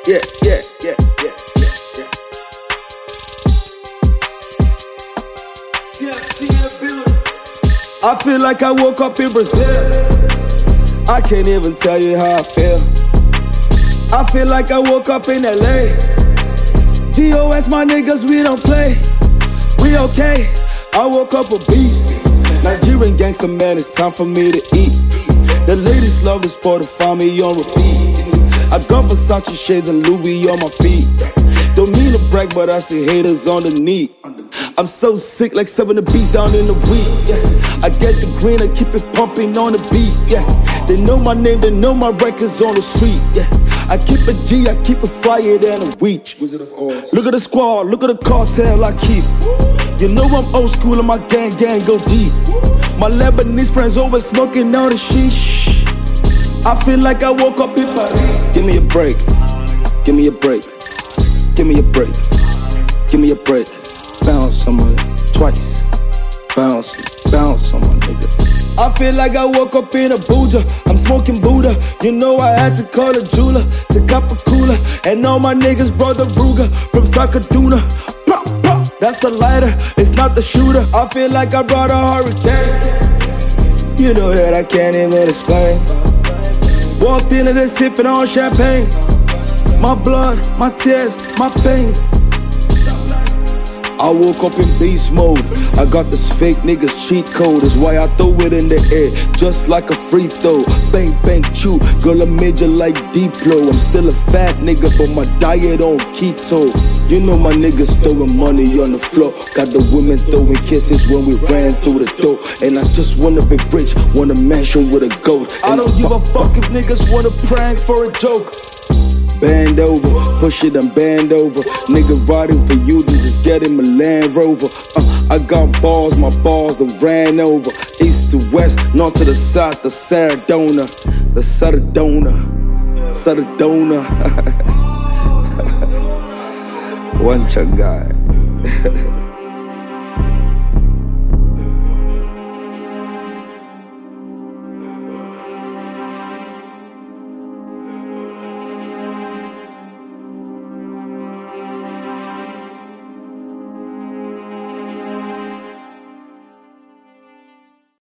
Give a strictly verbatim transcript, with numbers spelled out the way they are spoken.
yeah, yeah, yeah, yeah, yeah, yeah. I feel like I woke up in Brazil. I can't even tell you how I feel. I feel like I woke up in L A. G O S my niggas, we don't play. We okay. I woke up a beast. Nigerian gangster man, it's time for me to eat. The ladies love the sport to find me on repeat. I got Versace shades and Louis on my feet. Don't mean to brag, but I see haters on the knee. I'm so sick, like seven of beats down in the week. Yeah. I get the green, I keep it pumping on the beat. Yeah. They know my name, they know my records on the street. Yeah. I keep it G, I keep it flyer than a weech. Look at the squad, look at the cartel I keep. You know I'm old school and my gang gang go deep. My Lebanese friends always smoking on the sheesh. I feel like I woke up in Paris. Give me a break, give me a break, give me a break, give me a break. Bounce on my twice, bounce, bounce on my nigga. I feel like I woke up in Abuja. I'm smoking Buddha. You know I had to call a jeweler to cop a cooler. And all my niggas brought the Ruger from Sakaduna. Pop, pop, that's the lighter, it's not the shooter. I feel like I brought a hurricane. You know that I can't even explain. Walked into this sipping on champagne. My blood, my tears, my pain. I woke up in beast mode. I got this fake niggas cheat code. That's why I throw it in the air, just like a free throw. Bang, bang, chew. Girl, I'm major like Diplo. I'm still a fat nigga, but my diet on keto. You know my niggas throwing money on the floor. Got the women throwing kisses when we ran through the door. And I just wanna be rich, want a mansion with a goat. I don't give a fuck if niggas wanna prank for a joke. Band over, push it and band over. Nigga riding for you, then just get him a Land Rover. uh, I got balls, my balls that ran over. East to west, north to the south, the Saradona. The Saradona, Saradona. One chuck guy.